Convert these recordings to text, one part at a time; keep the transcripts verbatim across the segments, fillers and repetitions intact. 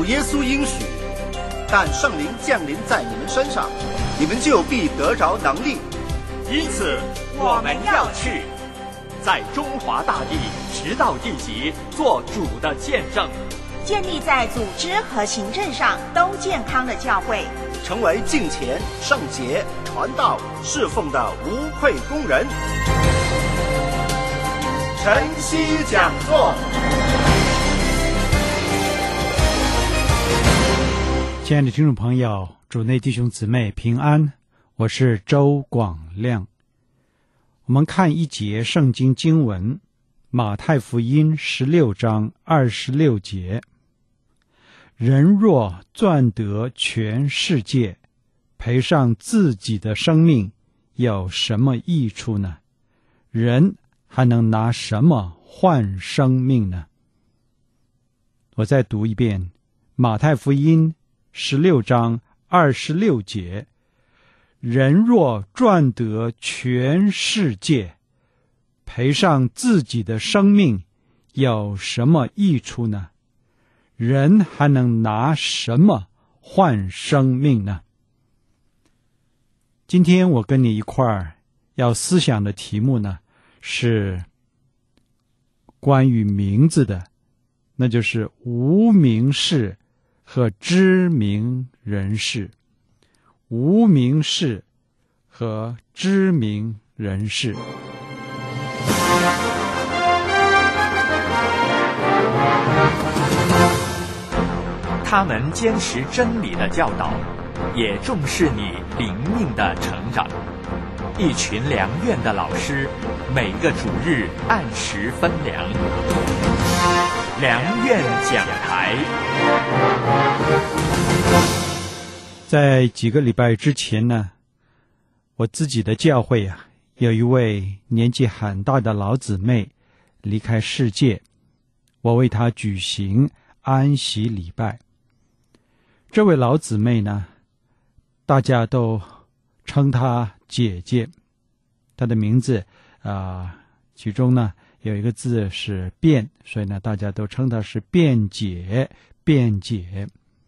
耶稣应许，但圣灵降临在你们身上，你们就必得着能力。 因此我们要去，在中华大地直到地极做主的见证， 建立在组织和行政上都健康的教会， 成为敬虔、圣洁、传道、侍奉的无愧工人。晨曦讲座。 亲爱的听众朋友，主内弟兄姊妹平安，我是周广亮。我们看一节圣经经文，马太福音十六章二十六节：人若赚得全世界，赔上自己的生命，有什么益处呢？人还能拿什么换生命呢？我再读一遍，马太福音十六章二十六节：人若赚得全世界，赔上自己的生命，有什么益处呢？人还能拿什么换生命呢？今天我跟你一块儿要思想的题目呢，是关于名字的，那就是无名氏和知名人士。无名氏和知名人士。 他们坚持真理的教导，也重视你灵命的成长。一群良院的老师，每个主日按时分粮。良院讲台。 在几个礼拜之前呢，我自己的教会啊，有一位年纪很大的老姊妹离开世界，我为她举行安息礼拜。这位老姊妹呢，大家都称她姐姐，她的名字啊、呃，其中呢有一个字是卞，所以呢大家都称她是卞姐。卞姐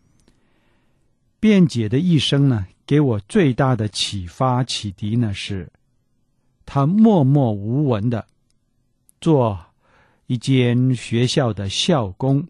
卞姐的一生呢，给我最大的启发启迪呢，是她默默无闻的做一间学校的校工。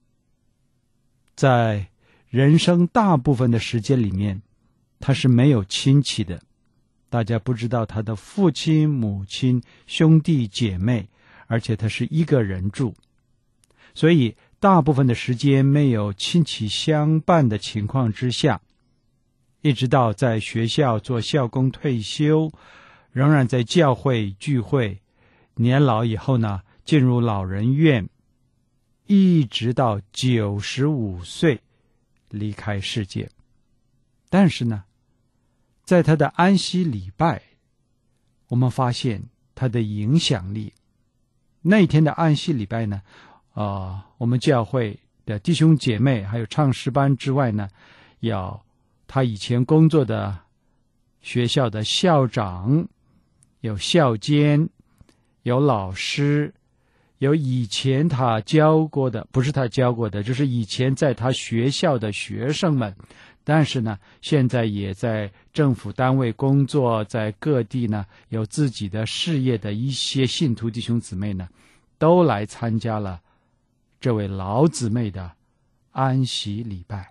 在人生大部分的时间里面，她是没有亲戚的，大家不知道她的父亲、母亲、兄弟姐妹，而且她是一个人住，所以大部分的时间没有亲戚相伴的情况之下，一直到在学校做校工退休，仍然在教会聚会，年老以后呢，进入老人院，一直到九十五岁离开世界。但是呢，在他的安息礼拜，我们发现他的影响力。那一天的安息礼拜呢，呃，我们教会的弟兄姐妹还有唱诗班之外呢，有他以前工作的学校的校长，有校监，有老师，有以前他教过的，不是他教过的，就是以前在他学校的学生们，但是呢现在也在政府单位工作，在各地呢有自己的事业的一些信徒弟兄姊妹呢，都来参加了这位老姊妹的安息礼拜。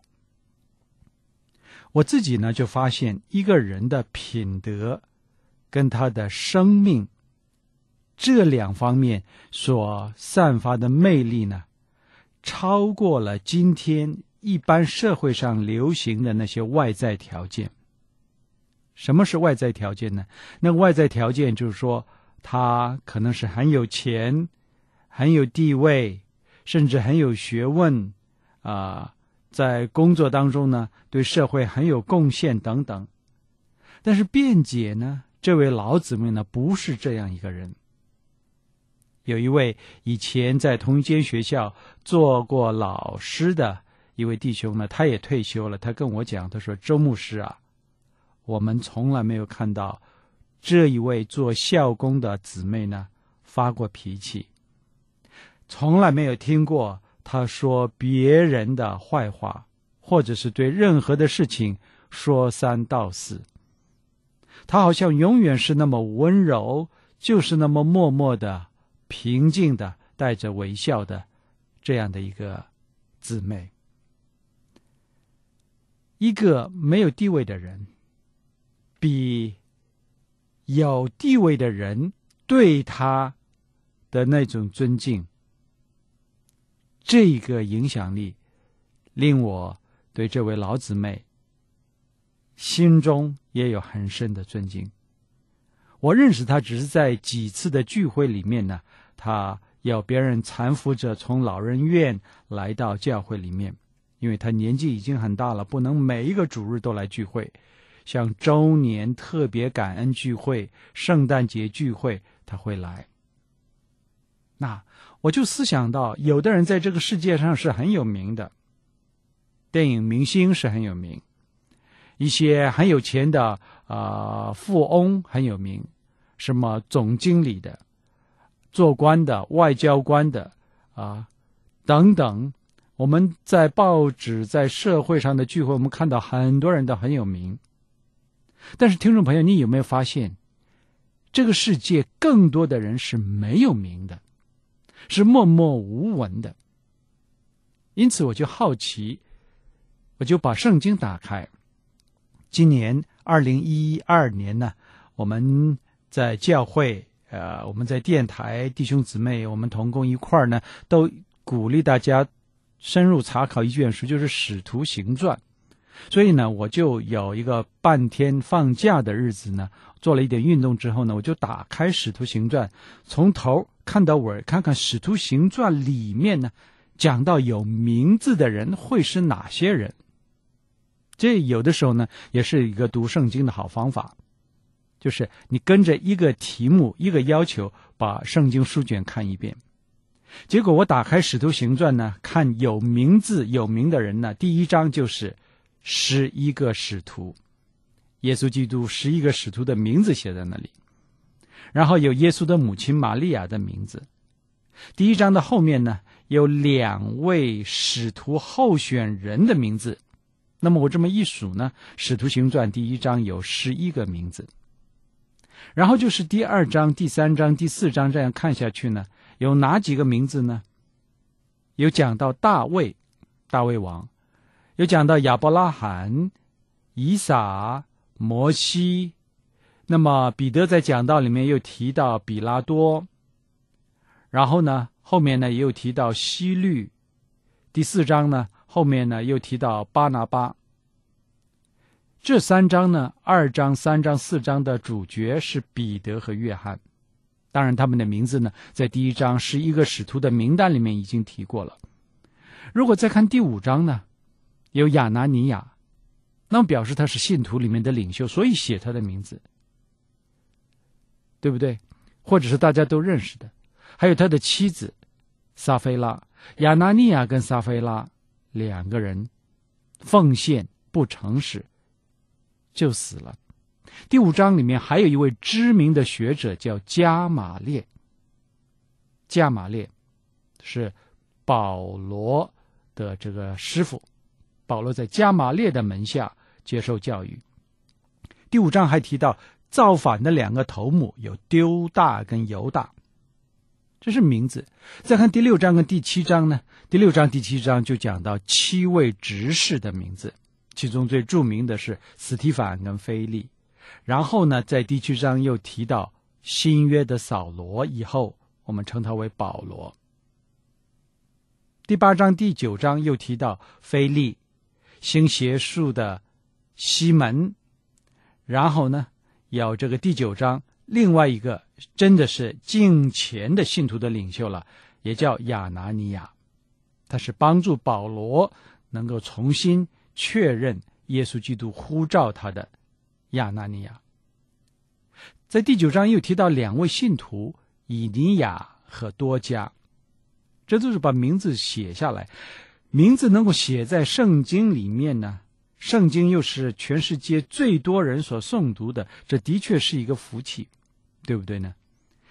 我自己呢就发现，一个人的品德跟他的生命这两方面所散发的魅力呢，超过了今天一般社会上流行的那些外在条件。什么是外在条件呢？那个外在条件就是说，他可能是很有钱，很有地位，甚至很有学问啊、呃，在工作当中呢对社会很有贡献等等。但是卞姐呢，这位老姊妹呢，不是这样一个人。有一位以前在同一间学校做过老师的一位弟兄呢，他也退休了，他跟我讲，他说，周牧师啊，我们从来没有看到这一位做校工的姊妹呢发过脾气，从来没有听过他说别人的坏话，或者是对任何的事情说三道四。他好像永远是那么温柔，就是那么默默的、平静的、带着微笑的这样的一个姊妹。一个没有地位的人，比有地位的人对他的那种尊敬，这个影响力令我对这位老姊妹心中也有很深的尊敬。我认识她只是在几次的聚会里面呢，她有别人搀扶着从老人院来到教会里面，因为她年纪已经很大了，不能每一个主日都来聚会，像周年特别感恩聚会、圣诞节聚会她会来。那我就思想到，有的人在这个世界上是很有名的，电影明星是很有名，一些很有钱的呃富翁很有名，什么总经理的、做官的、外交官的啊、呃、等等。我们在报纸、在社会上的聚会，我们看到很多人都很有名。但是听众朋友，你有没有发现，这个世界更多的人是没有名的，是默默无闻的。因此我就好奇，我就把圣经打开。今年二零一二年呢，我们在教会呃，我们在电台弟兄姊妹，我们同工一块儿呢，都鼓励大家深入查考一卷书，就是《使徒行传》。所以呢，我就有一个半天放假的日子呢，做了一点运动之后呢，我就打开《使徒行传》，从头看到尾，看看《使徒行传》里面呢，讲到有名字的人会是哪些人。这有的时候呢，也是一个读圣经的好方法，就是你跟着一个题目、一个要求，把圣经书卷看一遍。结果我打开《使徒行传》呢，看有名字、有名的人呢，第一章就是十一个使徒，耶稣基督十一个使徒的名字写在那里，然后有耶稣的母亲玛利亚的名字。第一章的后面呢，有两位使徒候选人的名字。那么我这么一数呢，《使徒行传》第一章有十一个名字。然后就是第二章、第三章、第四章这样看下去呢，有哪几个名字呢？有讲到大卫，大卫王；有讲到亚伯拉罕、以撒、摩西。那么彼得在讲道里面又提到比拉多，然后呢，后面呢也有提到希律。第四章呢，后面呢又提到巴拿巴。这三章呢，二章、三章、四章的主角是彼得和约翰。当然他们的名字呢，在第一章十一个使徒的名单里面已经提过了。如果再看第五章呢，有亚拿尼亚，那么表示他是信徒里面的领袖，所以写他的名字，对不对？或者是大家都认识的。还有他的妻子撒菲拉，亚拿尼亚跟撒菲拉两个人奉献不诚实就死了。第五章里面还有一位知名的学者叫加马列，加马列是保罗的这个师傅，保罗在加马列的门下接受教育。第五章还提到造反的两个头目，有丢大跟犹大，这是名字。再看第六章跟第七章呢，第六章第七章就讲到七位执事的名字，其中最著名的是司提反跟腓利。然后呢，在第七章又提到新约的扫罗，以后我们称他为保罗。第八章第九章又提到腓利，行邪术的西门。然后呢，有这个第九章另外一个真的是敬虔的信徒的领袖了，也叫亚拿尼亚，他是帮助保罗能够重新确认耶稣基督呼召他的亚拿尼亚。在第九章又提到两位信徒，以尼亚和多加，这都是把名字写下来。名字能够写在圣经里面呢，圣经又是全世界最多人所诵读的，这的确是一个福气，对不对呢？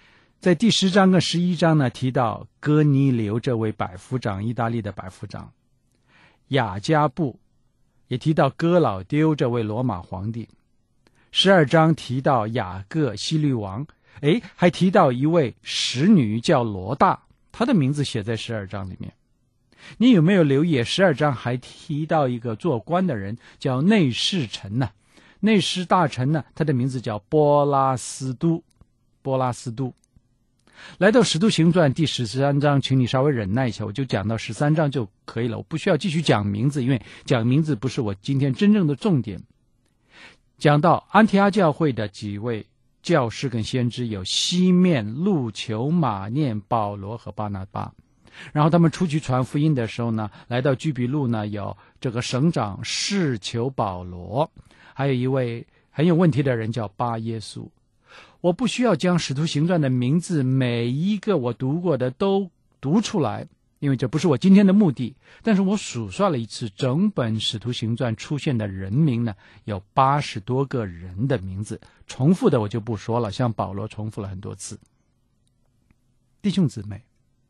在第十章跟十一章呢，提到哥尼流这位百夫长，意大利的百夫长；雅加布也提到哥老丢这位罗马皇帝。十二章提到雅各希律王，诶，还提到一位使女叫罗大，她的名字写在十二章里面。你有没有留意十二章还提到一个做官的人叫内侍臣呢？内侍大臣呢，他的名字叫波拉斯都。波拉斯都来到使徒行传第十三章，请你稍微忍耐一下，我就讲到十三章就可以了，我不需要继续讲名字，因为讲名字不是我今天真正的重点。讲到安提阿教会的几位教师跟先知，有西面、路求、马念、保罗和巴拿巴。然后他们出去传福音的时候呢，来到居比路呢，有这个省长士求保罗，还有一位很有问题的人叫巴耶稣。我不需要将使徒行传的名字每一个我读过的都读出来，因为这不是我今天的目的。但是我数算了一次，整本使徒行传出现的人名呢，有八十多个人的名字，重复的我就不说了，像保罗重复了很多次。弟兄姊妹，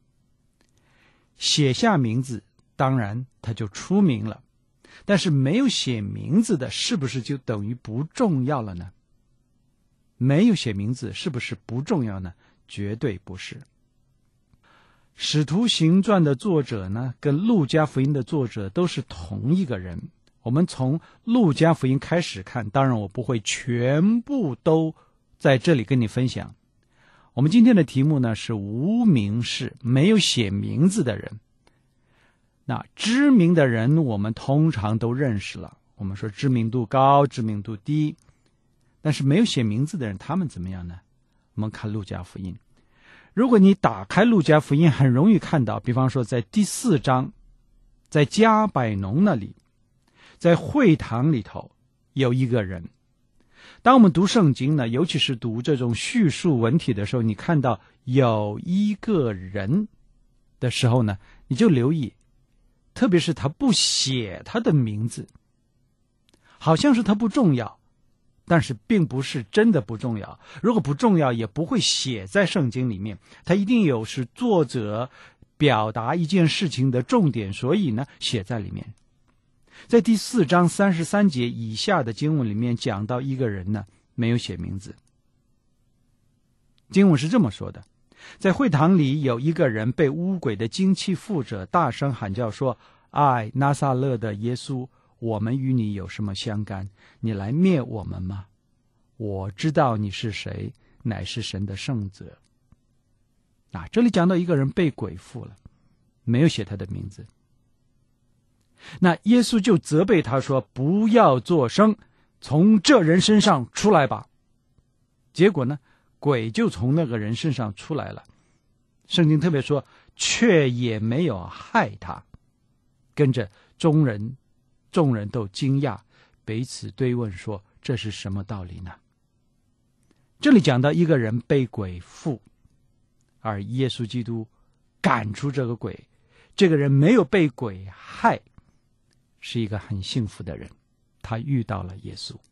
写下名字当然他就出名了，但是没有写名字的是不是就等于不重要了呢？没有写名字是不是不重要呢？绝对不是。使徒行传的作者呢，跟路加福音的作者都是同一个人。我们从路加福音开始看，当然我不会全部都在这里跟你分享。我们今天的题目呢是无名氏，没有写名字的人。那知名的人我们通常都认识了，我们说知名度高，知名度低，但是没有写名字的人，他们怎么样呢？我们看路加福音。如果你打开路加福音，很容易看到，比方说在第四章，在加百农那里，在会堂里头有一个人。当我们读圣经呢，尤其是读这种叙述文体的时候，你看到有一个人的时候呢，你就留意，特别是他不写他的名字，好像是他不重要，但是并不是真的不重要。如果不重要，也不会写在圣经里面，它一定有是作者表达一件事情的重点，所以呢写在里面。在第四章三十三节以下的经文里面讲到一个人呢，没有写名字。经文是这么说的：在会堂里有一个人被污鬼的精气附着，大声喊叫说：爱拿撒勒的耶稣，我们与你有什么相干？你来灭我们吗？我知道你是谁，乃是神的圣者。啊，这里讲到一个人被鬼附了，没有写他的名字。那耶稣就责备他说：不要作声，从这人身上出来吧。结果呢，鬼就从那个人身上出来了。圣经特别说，却也没有害他。跟着众人众人都惊讶，彼此对问说：这是什么道理呢？这里讲到一个人被鬼附，而耶稣基督赶出这个鬼，这个人没有被鬼害，是一个很幸福的人，他遇到了耶稣。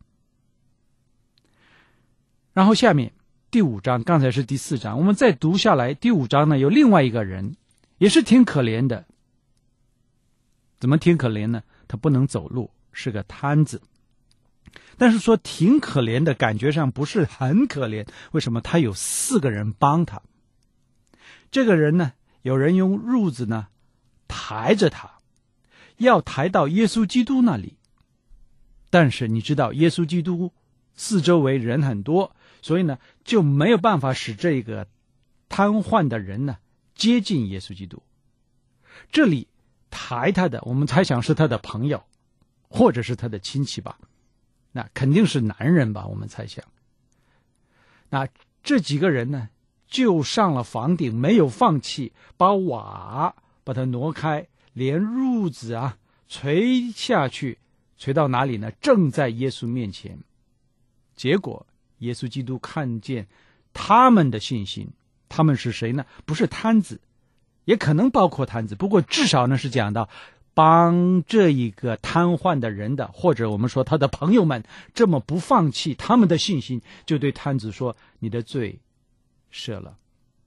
然后下面第五章，刚才是第四章，我们再读下来，第五章呢有另外一个人，也是挺可怜的。怎么挺可怜呢？他不能走路，是个瘫子。但是说挺可怜的，感觉上不是很可怜。为什么？他有四个人帮他。这个人呢，有人用褥子呢抬着他，要抬到耶稣基督那里。但是你知道耶稣基督四周围人很多，所以呢就没有办法使这个瘫痪的人呢接近耶稣基督。这里抬他的，我们猜想是他的朋友，或者是他的亲戚吧，那肯定是男人吧，我们猜想。那这几个人呢就上了房顶，没有放弃，把瓦把它挪开，连褥子啊垂下去，垂到哪里呢？正在耶稣面前。结果耶稣基督看见他们的信心。他们是谁呢？不是瘫子，也可能包括瘫子，不过至少呢是讲到帮这一个瘫痪的人的，或者我们说他的朋友们这么不放弃他们的信心，就对瘫子说：你的罪赦了，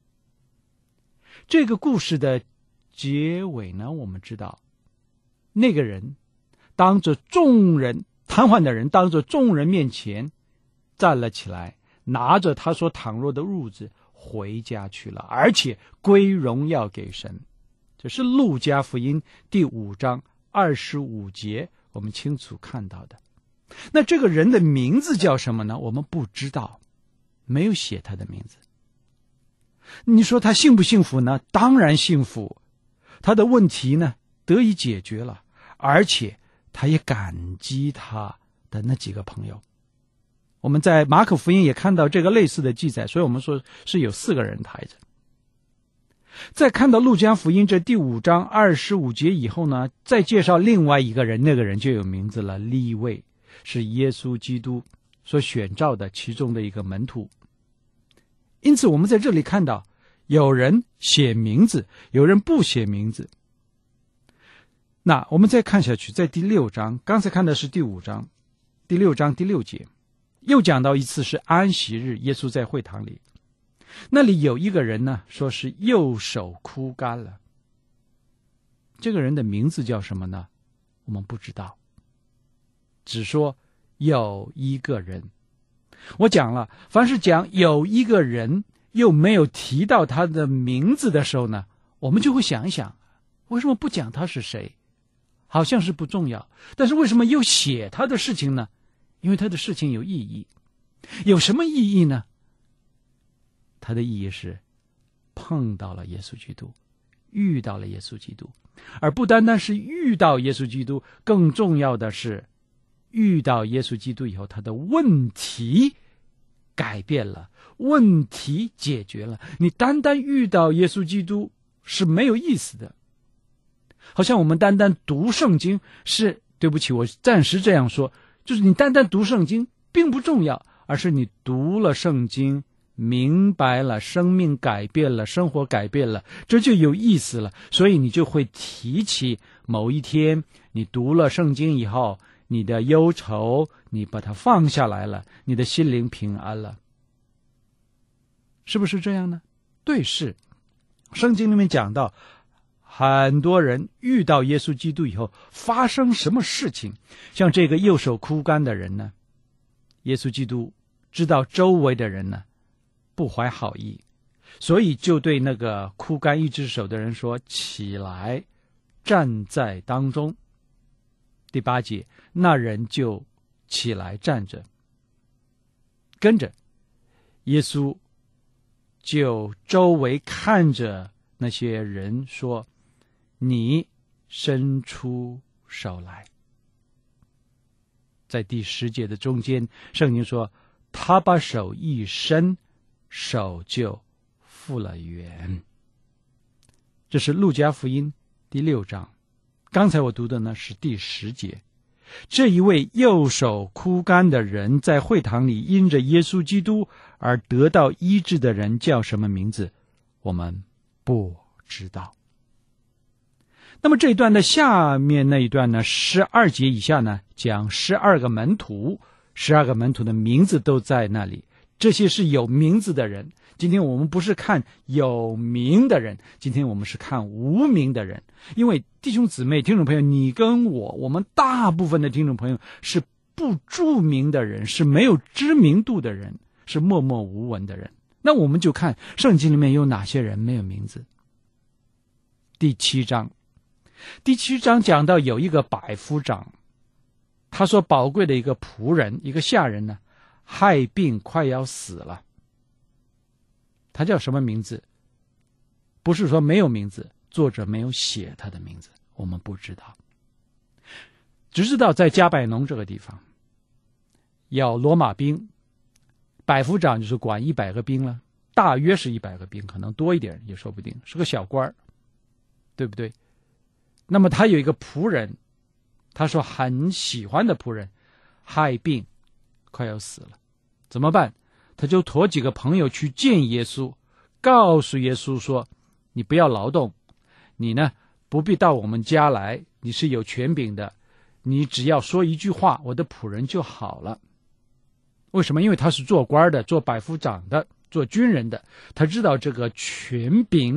这个故事的结尾呢，我们知道那个人当着众人，瘫痪的人当着众人面前站了起来，拿着他所躺卧的褥子回家去了，而且归荣耀给神。这是路加福音第五章二十五节我们清楚看到的。那这个人的名字叫什么呢？我们不知道，没有写他的名字。你说他幸不幸福呢？当然幸福，他的问题呢得以解决了，而且他也感激他的那几个朋友。我们在马可福音也看到这个类似的记载，所以我们说是有四个人抬着。再看到路加福音这第五章二十五节以后呢，再介绍另外一个人，那个人就有名字了，利未，是耶稣基督所选召的其中的一个门徒。因此我们在这里看到有人写名字，有人不写名字。那我们再看下去，在第六章，刚才看的是第五章，第六章第六节又讲到一次是安息日，耶稣在会堂里，那里有一个人呢，说是右手枯干了。这个人的名字叫什么呢？我们不知道，只说有一个人。我讲了，凡是讲有一个人又没有提到他的名字的时候呢，我们就会想一想，为什么不讲他是谁？好像是不重要，但是为什么又写他的事情呢？因为他的事情有意义。有什么意义呢？他的意义是碰到了耶稣基督，遇到了耶稣基督，而不单单是遇到耶稣基督，更重要的是遇到耶稣基督以后，他的问题改变了，问题解决了。你单单遇到耶稣基督是没有意思的，好像我们单单读圣经是，对不起，我暂时这样说，就是你单单读圣经并不重要，而是你读了圣经，明白了，生命改变了，生活改变了，这就有意思了。所以你就会提起某一天你读了圣经以后，你的忧愁你把它放下来了，你的心灵平安了，是不是这样呢？对，是。圣经里面讲到很多人遇到耶稣基督以后发生什么事情，像这个右手枯干的人呢，耶稣基督知道周围的人呢不怀好意，所以就对那个枯干一只手的人说，起来，站在当中。第八节，那人就起来站着，跟着耶稣就周围看着那些人说，你伸出手来。在第十节的中间，圣经说他把手一伸，手就复了原。这是路加福音第六章，刚才我读的呢是第十节。这一位右手枯干的人在会堂里因着耶稣基督而得到医治的人叫什么名字？我们不知道。那么这一段的下面那一段呢，十二节以下呢，讲十二个门徒，十二个门徒的名字都在那里，这些是有名字的人。今天我们不是看有名的人，今天我们是看无名的人。因为弟兄姊妹、听众朋友，你跟我，我们大部分的听众朋友是不著名的人，是没有知名度的人，是默默无闻的人。那我们就看圣经里面有哪些人没有名字。第七章，第七章讲到有一个百夫长，他所宝贵的一个仆人，一个下人呢，害病快要死了。他叫什么名字？不是说没有名字，作者没有写他的名字，我们不知道，只知道在加百农这个地方有罗马兵，百夫长就是管一百个兵了，大约是一百个兵，可能多一点也说不定，是个小官，对不对？那么他有一个仆人，他说很喜欢的仆人害病快要死了，怎么办？他就托几个朋友去见耶稣，告诉耶稣说，你不要劳动，你呢不必到我们家来，你是有权柄的，你只要说一句话，我的仆人就好了。为什么？因为他是做官的，做百夫长的，做军人的，他知道这个权柄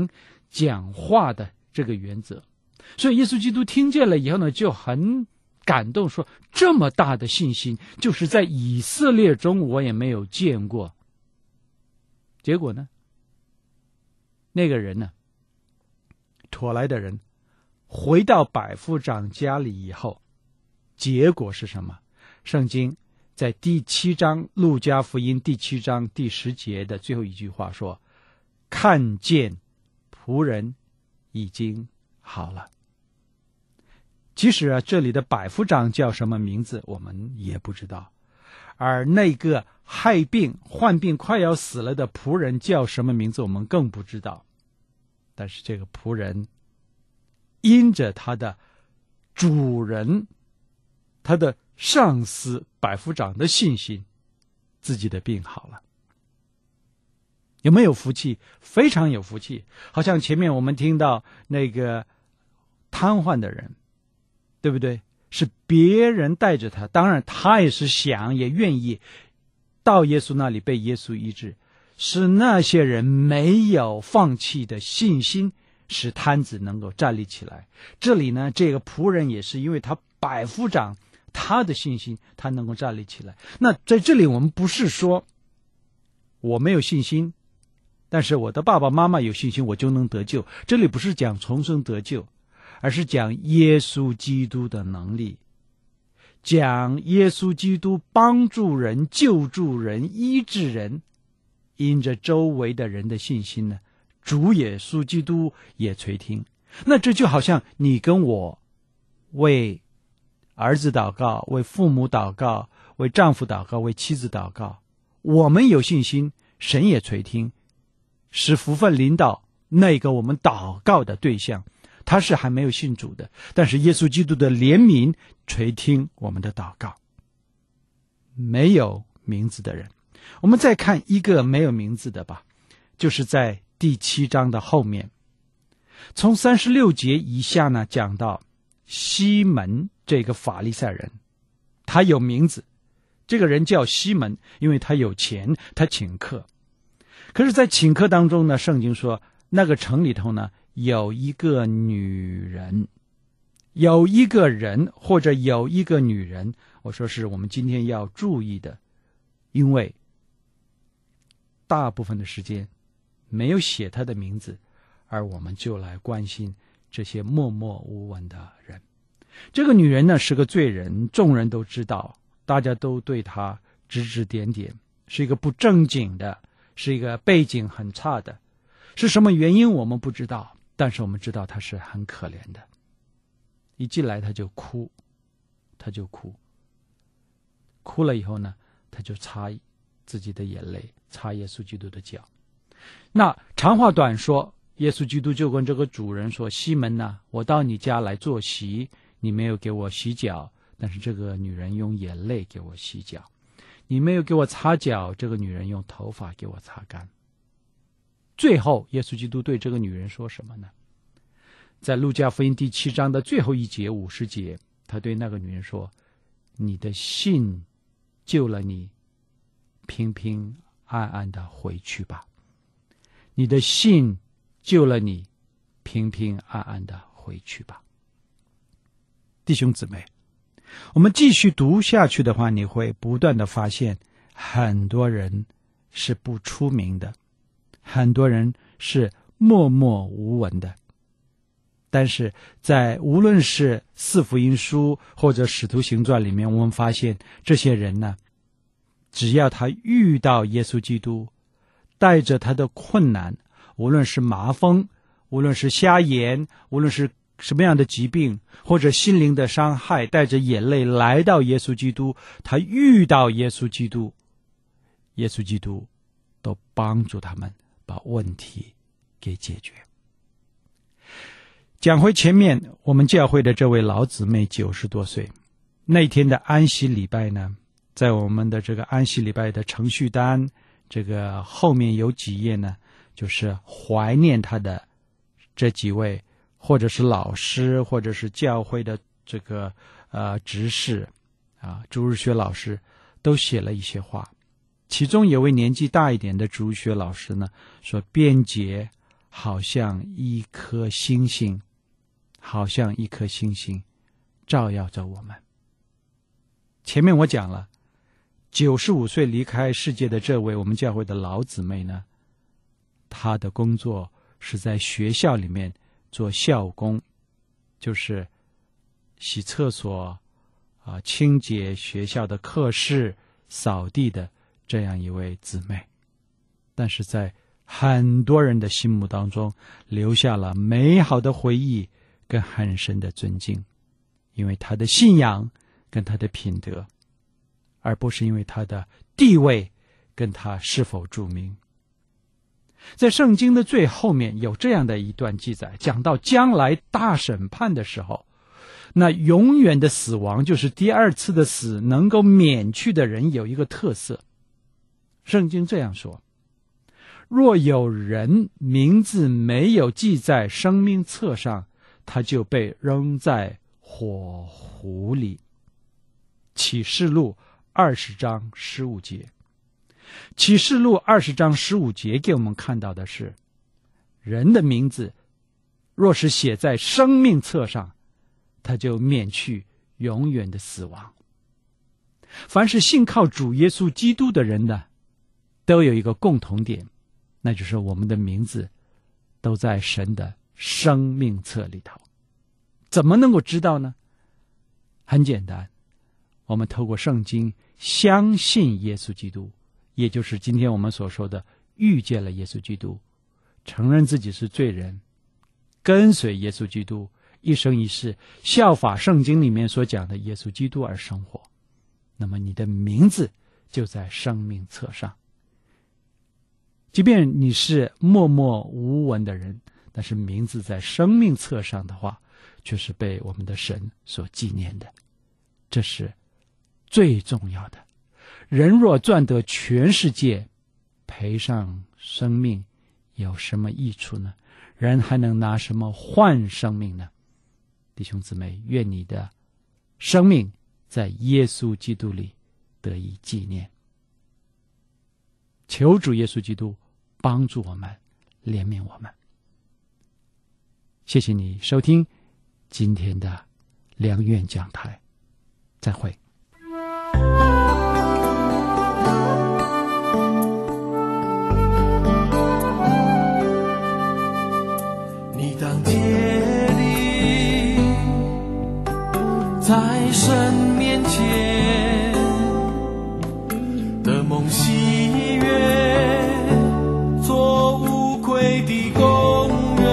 讲话的这个原则。所以耶稣基督听见了以后呢，就很感动，说这么大的信心，就是在以色列中我也没有见过。结果呢，那个人呢，妥来的人回到百夫长家里以后，结果是什么？圣经在第七章，路加福音第七章第十节的最后一句话说，看见仆人已经好了。其实啊，这里的百夫长叫什么名字我们也不知道，而那个害病患病快要死了的仆人叫什么名字我们更不知道。但是这个仆人因着他的主人，他的上司百夫长的信心，自己的病好了。有没有福气？非常有福气。好像前面我们听到那个瘫痪的人，对不对？是别人带着他，当然他也是想也愿意到耶稣那里被耶稣医治，是那些人没有放弃的信心使瘫子能够站立起来。这里呢，这个仆人也是因为他百夫长他的信心，他能够站立起来。那在这里我们不是说我没有信心，但是我的爸爸妈妈有信心我就能得救，这里不是讲重生得救，而是讲耶稣基督的能力，讲耶稣基督帮助人、救助人、医治人，因着周围的人的信心呢，主耶稣基督也垂听。那这就好像你跟我为儿子祷告，为父母祷告，为丈夫祷告，为妻子祷告，我们有信心，神也垂听，使福分临到那个我们祷告的对象。他是还没有信主的，但是耶稣基督的怜悯垂听我们的祷告。没有名字的人，我们再看一个没有名字的吧，就是在第七章的后面，从三十六节以下呢，讲到西门这个法利赛人，他有名字，这个人叫西门，因为他有钱，他请客。可是在请客当中呢，圣经说那个城里头呢，有一个女人，有一个人或者有一个女人，我说是我们今天要注意的，因为大部分的时间没有写他的名字，而我们就来关心这些默默无闻的人。这个女人呢是个罪人，众人都知道，大家都对她指指点点，是一个不正经的，是一个背景很差的，是什么原因我们不知道，但是我们知道她是很可怜的。一进来她就哭，她就哭，哭了以后呢，她就擦自己的眼泪，擦耶稣基督的脚。那长话短说，耶稣基督就跟这个主人说，西门啊，我到你家来坐席，你没有给我洗脚，但是这个女人用眼泪给我洗脚。你没有给我擦脚，这个女人用头发给我擦干。最后耶稣基督对这个女人说什么呢？在路加福音第七章的最后一节五十节，他对那个女人说，你的信救了你，平平安安的回去吧。你的信救了你，平平安安的回去吧。弟兄姊妹，我们继续读下去的话，你会不断的发现很多人是不出名的，很多人是默默无闻的。但是在无论是四福音书或者使徒行传里面，我们发现这些人呢，只要他遇到耶稣基督，带着他的困难，无论是麻风，无论是瞎眼，无论是什么样的疾病或者心灵的伤害，带着眼泪来到耶稣基督，他遇到耶稣基督，耶稣基督都帮助他们把问题给解决。讲回前面，我们教会的这位老姊妹九十多岁，那天的安息礼拜呢，在我们的这个安息礼拜的程序单这个后面有几页呢，就是怀念他的这几位，或者是老师，或者是教会的这个呃执事啊，主日学老师都写了一些话。其中有位年纪大一点的主日学老师呢，说：便捷、 好像一颗星星，好像一颗星星照耀着我们。前面我讲了，九十五岁离开世界的这位我们教会的老姊妹呢，她的工作是在学校里面做校工，就是洗厕所啊、清洁学校的课室、扫地的这样一位姊妹。但是在很多人的心目当中留下了美好的回忆跟很深的尊敬，因为她的信仰跟她的品德，而不是因为她的地位跟她是否著名。在圣经的最后面有这样的一段记载，讲到将来大审判的时候，那永远的死亡，就是第二次的死能够免去的人有一个特色。圣经这样说，若有人名字没有记在生命册上，他就被扔在火湖里。启示录二十章十五节。启示录二十章十五节给我们看到的是，人的名字若是写在生命册上，他就免去永远的死亡。凡是信靠主耶稣基督的人呢，都有一个共同点，那就是我们的名字都在神的生命册里头。怎么能够知道呢？很简单，我们透过圣经相信耶稣基督，也就是今天我们所说的遇见了耶稣基督，承认自己是罪人，跟随耶稣基督，一生一世效法圣经里面所讲的耶稣基督而生活，那么你的名字就在生命册上。即便你是默默无闻的人，但是名字在生命册上的话，却是被我们的神所纪念的。这是最重要的。人若赚得全世界，赔上生命，有什么益处呢？人还能拿什么换生命呢？弟兄姊妹，愿你的生命在耶稣基督里得以纪念。求主耶稣基督帮助我们，怜悯我们。谢谢你收听今天的良愿讲台，再会。 你当竭力在神面前的梦喜悦，做无愧的工人，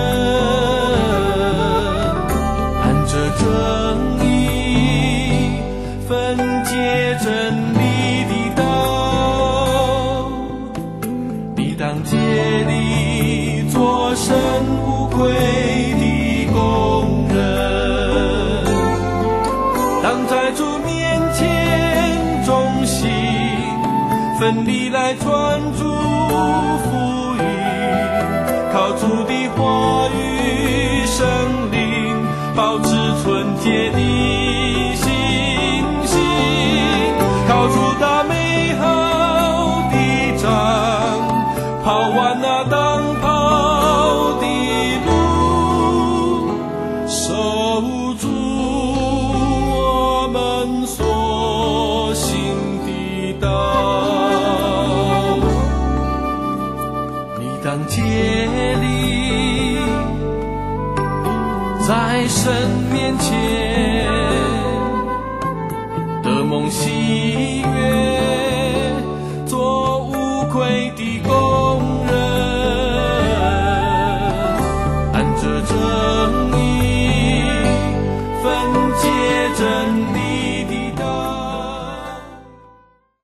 按着正义分解真理的道。你当竭力做神无愧的工人，当在主面前忠心奋力来传主福音，靠主的话语圣灵保持纯洁的信心，靠主打美好的仗，跑完那当跑的路，守住我们所行的道。你当竭力在神面前的梦喜悦，